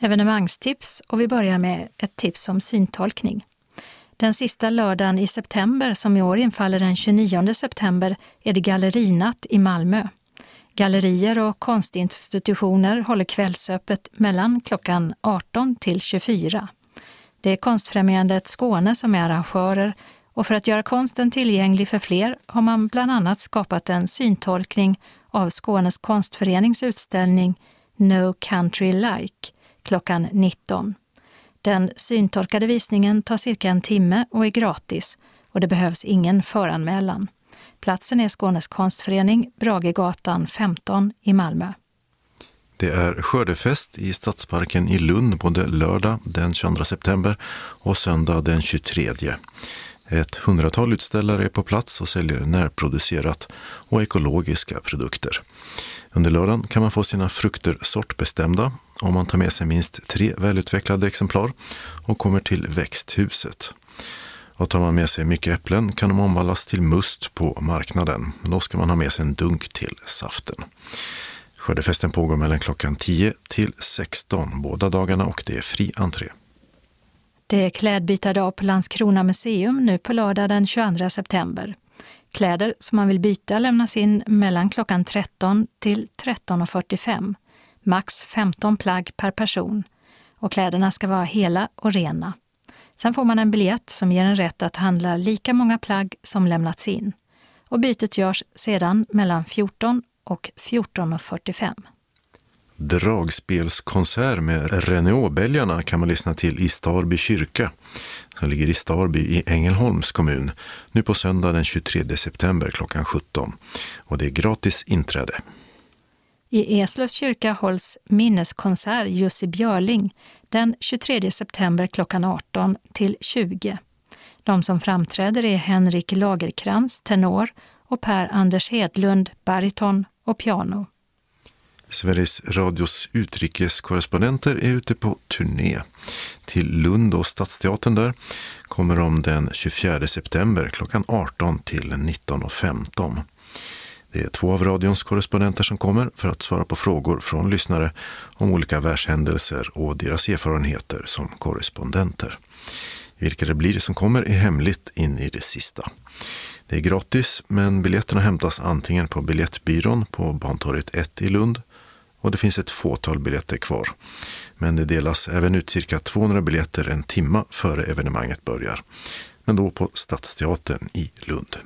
evenemangstips och vi börjar med ett tips om syntolkning. Den sista lördagen i september, som i år infaller den 29 september, är det gallerinatt i Malmö. Gallerier och konstinstitutioner håller kvällsöppet mellan klockan 18 till 24. Det är Konstfrämjandet Skåne som är arrangörer och för att göra konsten tillgänglig för fler har man bland annat skapat en syntolkning av Skånes konstförenings utställning No Country Like klockan 19. Den syntolkade visningen tar cirka en timme och är gratis och det behövs ingen föranmälan. Platsen är Skånes konstförening, Bragegatan 15 i Malmö. Det är skördefest i Stadsparken i Lund både lördag den 22 september och söndag den 23. Ett 100-tal utställare är på plats och säljer närproducerat och ekologiska produkter. Under lördagen kan man få sina frukter sortbestämda om man tar med sig minst 3 välutvecklade exemplar och kommer till växthuset. Och tar man med sig mycket äpplen kan de omvandlas till must på marknaden. Men då ska man ha med sig en dunk till saften. Skördefesten pågår mellan klockan 10 till 16 båda dagarna och det är fri entré. Det är klädbytardag på Landskrona museum nu på lördag den 22 september. Kläder som man vill byta lämnas in mellan klockan 13 till 13.45. Max 15 plagg per person. Och kläderna ska vara hela och rena. Sen får man en biljett som ger en rätt att handla lika många plagg som lämnats in. Och bytet görs sedan mellan 14 och 14.45. Dragspelskonsert med Renault-bälgarna kan man lyssna till i Starby kyrka som ligger i Starby i Ängelholms kommun nu på söndag den 23 september klockan 17 och det är gratis inträde. I Eslövs kyrka hålls minneskonsert Jussi Björling den 23 september klockan 18 till 20. De som framträder är Henrik Lagerkrans, tenor, och Per Anders Hedlund, bariton och piano. Sveriges Radios utrikeskorrespondenter är ute på turné. Till Lund och Stadsteatern där kommer de den 24 september klockan 18 till 19.15. Det är 2 av radions korrespondenter som kommer för att svara på frågor från lyssnare om olika världshändelser och deras erfarenheter som korrespondenter. Vilka det blir som kommer är hemligt in i det sista. Det är gratis men biljetterna hämtas antingen på biljettbyrån på Bantorget 1 i Lund och det finns ett fåtal biljetter kvar. Men det delas även ut cirka 200 biljetter en timma före evenemanget börjar. Men då på Stadsteatern i Lund.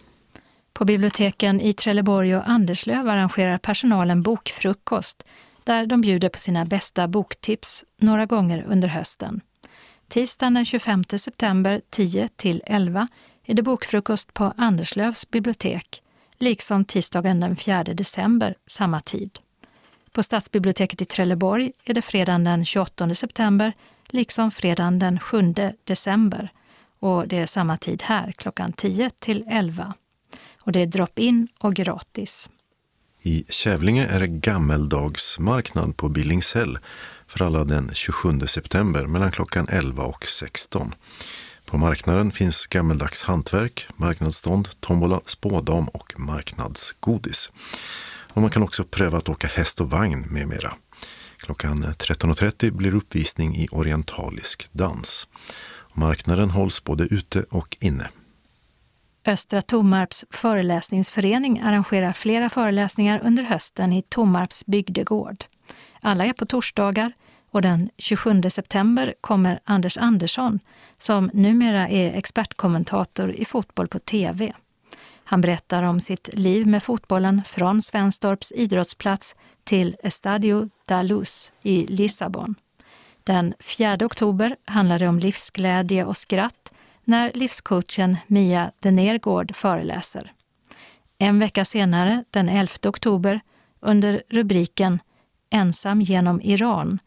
På biblioteken i Trelleborg och Anderslöv arrangerar personalen bokfrukost där de bjuder på sina bästa boktips några gånger under hösten. Tisdagen den 25 september 10 till 11 är det bokfrukost på Anderslövs bibliotek, liksom tisdagen den 4 december samma tid. På Stadsbiblioteket i Trelleborg är det fredagen den 28 september, liksom fredagen den 7 december. Och det är samma tid här, klockan 10 till 11. Och det är drop-in och gratis. I Kävlinge är det gammeldagsmarknad på Billingshäll för alla den 27 september mellan klockan 11 och 16. På marknaden finns gammeldags hantverk, marknadsstånd, tombola, spådam och marknadsgodis. Och man kan också pröva att åka häst och vagn med mera. Klockan 13.30 blir uppvisning i orientalisk dans. Marknaden hålls både ute och inne. Östra Tomarps föreläsningsförening arrangerar flera föreläsningar under hösten i Tomarps bygdegård. Alla är på torsdagar och den 27 september kommer Anders Andersson som numera är expertkommentator i fotboll på TV. Han berättar om sitt liv med fotbollen från Svenstorps idrottsplats till Estadio da Luz i Lissabon. Den 4 oktober handlar det om livsglädje och skratt när livscoachen Mia Denergård föreläser. En vecka senare, den 11 oktober, under rubriken Ensam genom Iran,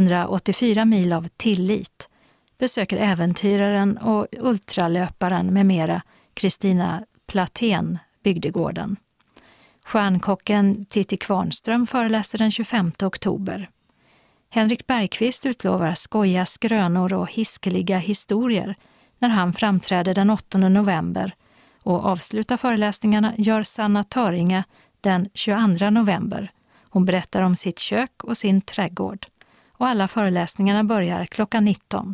184 mil av tillit, besöker äventyraren och ultralöparen med mera Kristina Platén bygdegården. Stjärnkocken Titti Kvarnström föreläser den 25 oktober. Henrik Bergqvist utlovar skoja skrönor och hiskeliga historier när han framträder den 8 november och avslutar föreläsningarna gör Sanna Töringe den 22 november. Hon berättar om sitt kök och sin trädgård. och alla föreläsningarna börjar klockan 19.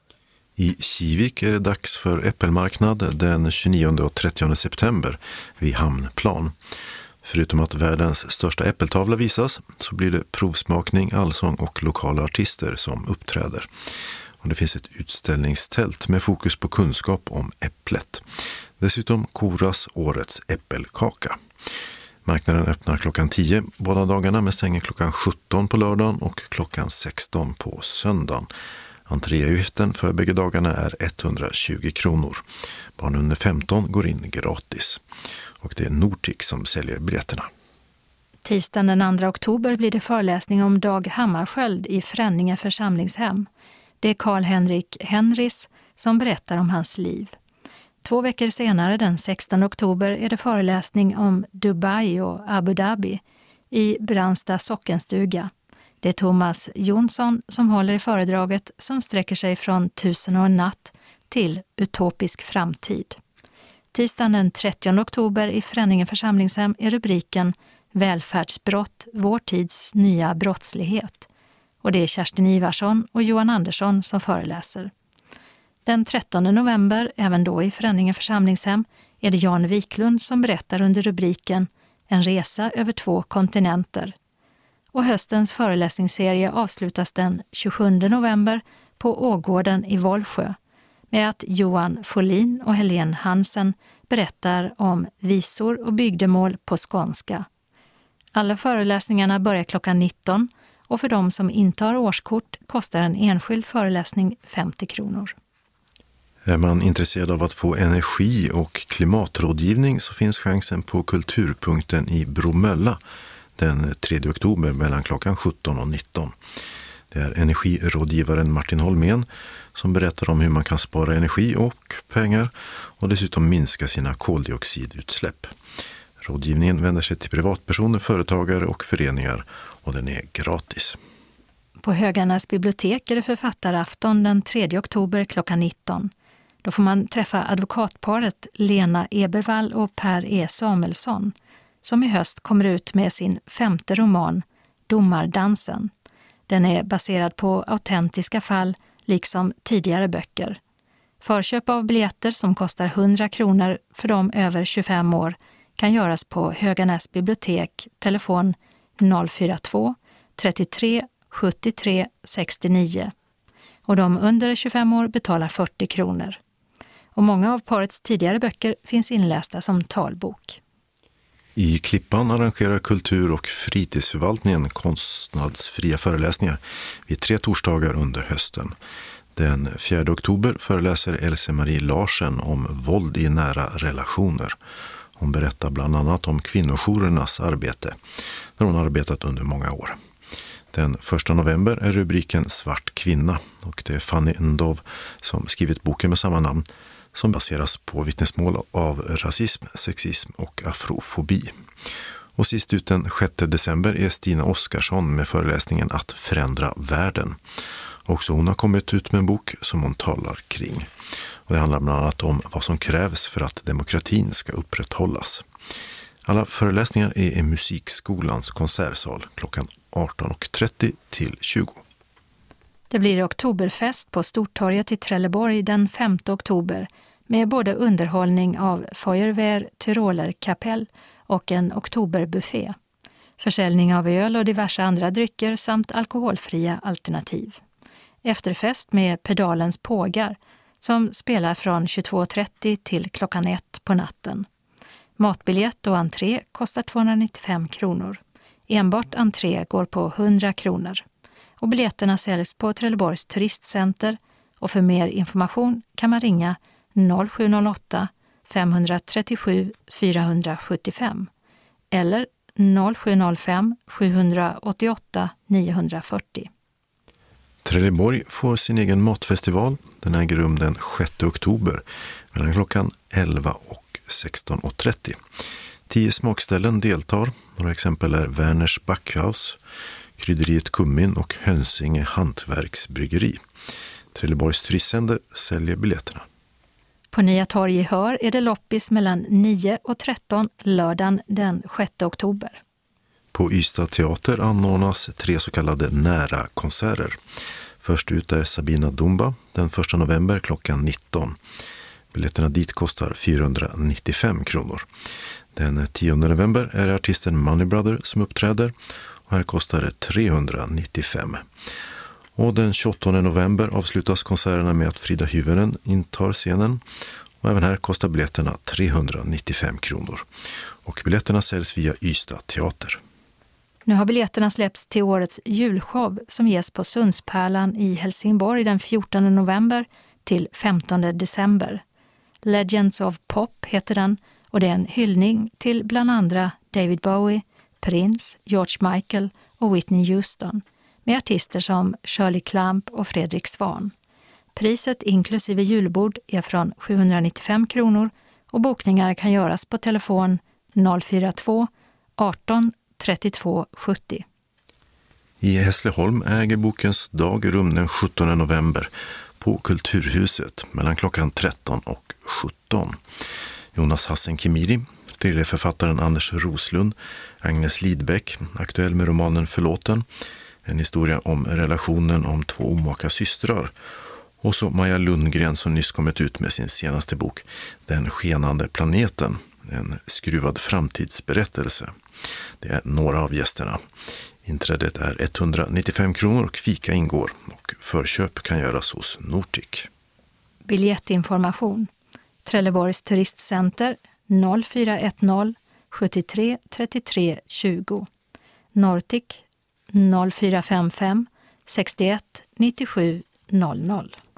I Kivik är det dags för äppelmarknad den 29 och 30 september vid Hamnplan. Förutom att världens största äppeltavla visas så blir det provsmakning, allsång och lokala artister som uppträder. Och det finns ett utställningstält med fokus på kunskap om äpplet. Dessutom koras årets äppelkaka. Marknaden öppnar klockan 10 båda dagarna men stänger klockan 17 på lördagen och klockan 16 på söndagen. Entréavgiften för bägge dagarna är 120 kronor. Barn under 15 går in gratis. Och det är Nortic som säljer biljetterna. Tisdagen den 2 oktober blir det föreläsning om Dag Hammarskjöld i Fränninge församlingshem. Det är Carl-Henrik Henris som berättar om hans liv. 2 veckor senare, den 16 oktober, är det föreläsning om Dubai och Abu Dhabi i Brandsta sockenstuga. Det är Thomas Jonsson som håller i föredraget som sträcker sig från 1000 och en natt till utopisk framtid. Tisdagen den 30 oktober i Fränninge församlingshem är rubriken Välfärdsbrott, vår tids nya brottslighet. Och det är Kerstin Ivarsson och Johan Andersson som föreläser. Den 13 november, även då i Fränninge församlingshem, är det Jan Wiklund som berättar under rubriken En resa över 2 kontinenter. Och höstens föreläsningsserie avslutas den 27 november på Ågården i Vollsjö med att Johan Folin och Helene Hansen berättar om visor och bygdemål på skånska. Alla föreläsningarna börjar klockan 19 och för de som inte har årskort kostar en enskild föreläsning 50 kronor. Är man intresserad av att få energi- och klimatrådgivning så finns chansen på Kulturpunkten i Bromölla den 3 oktober mellan klockan 17 och 19. Det är energirådgivaren Martin Holmén som berättar om hur man kan spara energi och pengar och dessutom minska sina koldioxidutsläpp. Rådgivningen vänder sig till privatpersoner, företagare och föreningar och den är gratis. På Höganäs bibliotek är det författarafton den 3 oktober klockan 19. Då får man träffa advokatparet Lena Ebervall och Per E. Samuelsson som i höst kommer ut med sin 5:e roman Domardansen. Den är baserad på autentiska fall liksom tidigare böcker. Förköp av biljetter som kostar 100 kronor för de över 25 år kan göras på Höganäs bibliotek, telefon 042 33 73 69. Och de under 25 år betalar 40 kronor. Och många av parets tidigare böcker finns inlästa som talbok. I Klippan arrangerar kultur- och fritidsförvaltningen kostnadsfria föreläsningar vid 3 torsdagar under hösten. Den 4 oktober föreläser Else-Marie Larsen om våld i nära relationer. Hon berättar bland annat om kvinnojourernas arbete, där hon arbetat under många år. Den 1 november är rubriken Svart kvinna och det är Fanny Ndov som skrivit boken med samma namn som baseras på vittnesmål av rasism, sexism och afrofobi. Och sist ut den 6 december är Stina Oskarsson med föreläsningen Att förändra världen. Också hon har kommit ut med en bok som hon talar kring. Och det handlar bland annat om vad som krävs för att demokratin ska upprätthållas. Alla föreläsningar är i Musikskolans konsertsal klockan 18.30 till 20. Det blir oktoberfest på Stortorget i Trelleborg den 5 oktober med både underhållning av Feuerwehr Tyroler Kapell och en oktoberbuffé. Försäljning av öl och diverse andra drycker samt alkoholfria alternativ. Efterfest med Pedalens pågar som spelar från 22.30 till klockan 1 på natten. Matbiljett och entré kostar 295 kronor. Enbart entré går på 100 kronor. Och biljetterna säljs på Trelleborgs turistcenter och för mer information kan man ringa 0708 537 475 eller 0705 788 940. Trelleborg får sin egen matfestival. Den äger rum den 6 oktober mellan klockan 11 och 16.30. 10 smakställen deltar. Några exempel är Werners Backhaus, Krydderiet Kummin och Hönsinge hantverksbryggeri. Trelleborgs turistcenter säljer biljetterna. På Nya torg i Hör är det loppis mellan 9 och 13 lördagen den 6 oktober. På Ystad teater anordnas 3 så kallade nära konserter. Först ut är Sabina Dumba den 1 november klockan 19. Biljetterna dit kostar 495 kronor. Den 10 november är det artisten Money Brother som uppträder och här kostar det 395. Och den 28 november avslutas konserterna med att Frida Hyvönen intar scenen och även här kostar biljetterna 395 kronor. Och biljetterna säljs via Ystad teater. Nu har biljetterna släppts till årets julshow som ges på Sundspärlan i Helsingborg den 14 november till 15 december. Legends of Pop heter den och det är en hyllning till bland andra David Bowie, Prince, George Michael och Whitney Houston med artister som Shirley Clamp och Fredrik Svan. Priset inklusive julbord är från 795 kronor och bokningar kan göras på telefon 042 18 32 70. I Hässleholm äger Bokens dag rum den 17 november på Kulturhuset mellan klockan 13 och 17. Jonas Hassen Kimiri, thrillerförfattaren Anders Roslund, Agnes Lidbeck, aktuell med romanen Förlåten, en historia om relationen om 2 omaka systrar, och så Maja Lundgren som nyss kommit ut med sin senaste bok Den skenande planeten, en skruvad framtidsberättelse. Det är några av gästerna. Inträdet är 195 kronor och fika ingår och förköp kan göras hos Nortic. Biljettinformation. Trelleborgs turistcenter 0410 73 33 20. Nortic 0455 61 97 00.